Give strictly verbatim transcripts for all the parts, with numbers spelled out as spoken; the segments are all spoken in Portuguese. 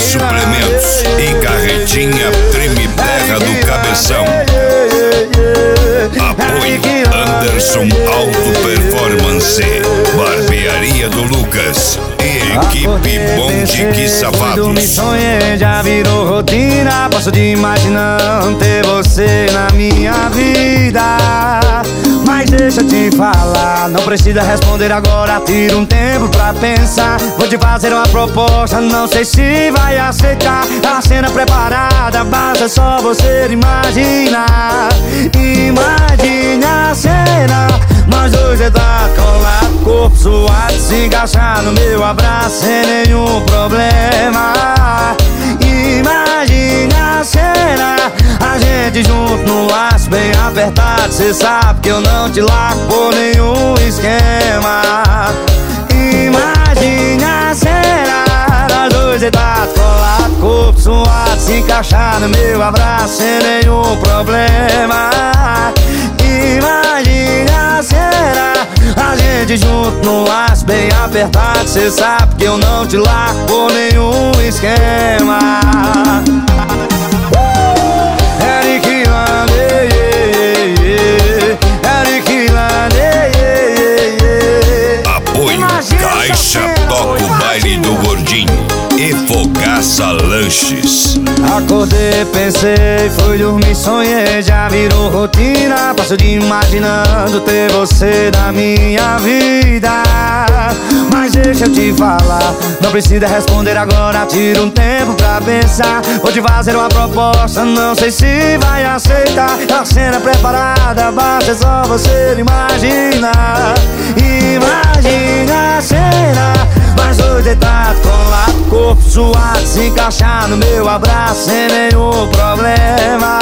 Suplementos e carretinha Treme Terra do Cabeção. Apoio Anderson Auto Performance, Barbearia do Lucas e equipe Bom de Que Savados. Me sonhei, já virou rotina. Posso te imaginar ter você na minha vida. Mas deixa eu te falar, não precisa responder agora. Tira um tempo pra pensar. Vou te fazer uma proposta, não sei se vai aceitar. A cena preparada, basta só você imaginar. Imagine a cena, nós dois deitados, colado, corpo suado, se encaixar no meu abraço sem nenhum problema. Imagine a cena, a gente junto no laço bem apertado. Cê sabe que eu não te largo por nenhum esquema. Imagine a cena, nós dois deitados, colado, corpo suado, se encaixar no meu abraço sem nenhum problema. Imagine a cena, a gente junto no laço bem apertado. Cê sabe que eu não te largo por nenhum esquema. Eric Lande, Eric Lande. Apoio Caixa Toca o Baile do Gordinho e Fogaça Lanches. Acordei, pensei, fui dormir, sonhei, já virou rotina. Passo de imaginando ter você na minha vida. Mas deixa eu te falar, não precisa responder agora. Tira um tempo pra pensar. Vou te fazer uma proposta, não sei se vai aceitar. A cena preparada, basta só você imaginar. Imagine a cena, nós dois deitados, colado, corpo suado, se encaixar no meu abraço sem nenhum problema.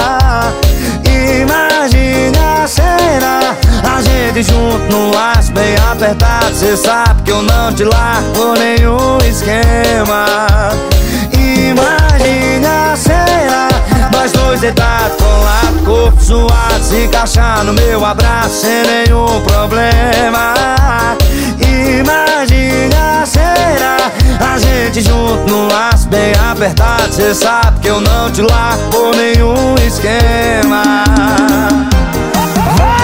Imagine a cena, a gente junto no laço bem apertado. Cê sabe que eu não te largo por nenhum esquema. Imagine a cena, nós dois deitados, colado, corpo suado, se encaixar no meu abraço sem nenhum problema. Imagine a cena, a gente junto no laço bem apertado. Cê sabe que eu não te largo por nenhum esquema.